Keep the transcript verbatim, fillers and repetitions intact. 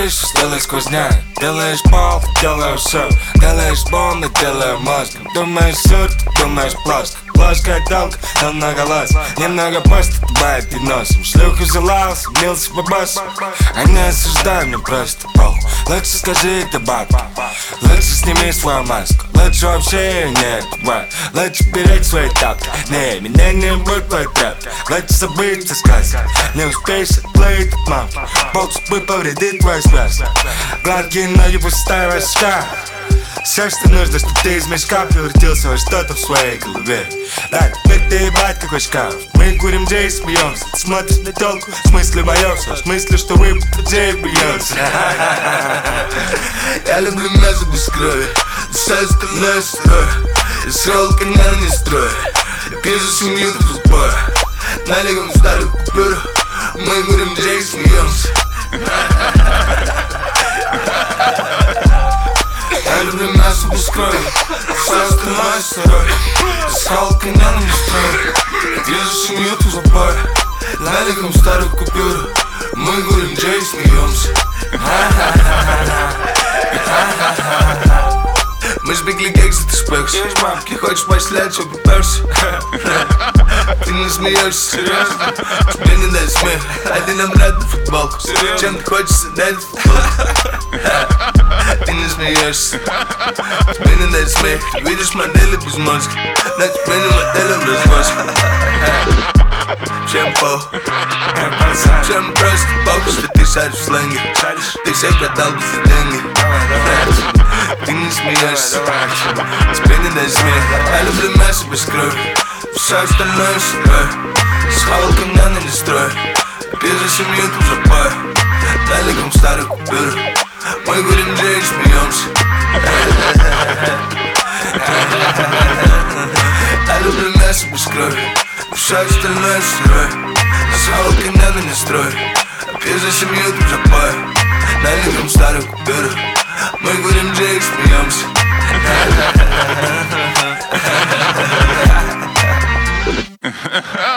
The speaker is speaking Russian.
слышишь, делай сквозняк. Делаешь пол, делаю все. Делаешь бомбы, делаю мозг. Думаешь сыр, думаешь плоско. Плоская толка, намного лаз. Немного пост, бывает и носом. Шлюху залался, мился по боссу. А не осуждай меня просто, бро. Лучше скажи это баб. Лучше сними свою маску. Лучше вообще не бывает. Лучше беречь свои тапки. Не, меня не будет твой трап. Лучше забыть все сказки. Не успеешь отплыть от мам. Бог судьбы повредит твою связь. Гладкие ноги, пустая башка. Все, что нужно, чтобы ты из мешка превратился во что-то в своей голове. Так, теперь ты ебать какой шкаф. Мы курим джей и смеемся. Ты смотришь на телку, в смысле боешься. В смысле, что вы джей бьется. Я люблю мясо без крови. Все остальное строй. Я срал канал не строй. Пью за семью до футбола. Налегом старую купюру. Мы курим джей и смеемся. Я люблю мясо без крови. Все остальное сырой. Срал канал не строй. Пью за семью до футбола. Налегом старую купюру. Мы курим джей и смеемся. Мы сбегли кексы, ты спекся. Хочешь пошлять, что поперся? Ты не смеешься, серьезно? Тебе не дай смех. Один обратно футболку. Чем ты хочешь сидеть в футболку? Ты не смеешься. Тебе не дай смех. Ты видишь модели без мозга. Но тебе не модели в развозке. Всем пол. Всем просто похуй, что ты шаришь в сленге. Ты всех продал бы за деньги. Ты не смеешься. Тебе не дай смех. Я люблю мясо без крови. Все остальное сырое. Схавал камнями не строй. Пью за семью тут запой. Налегом старую купюру. Мы курим джей и смеемся. Я люблю мясо без крови. Все остальное сырое. Схавал камнями не строй. Пью за семью тут запой. Налегом старую купюру. Мы курим джей и смеемся. Ha ha ha.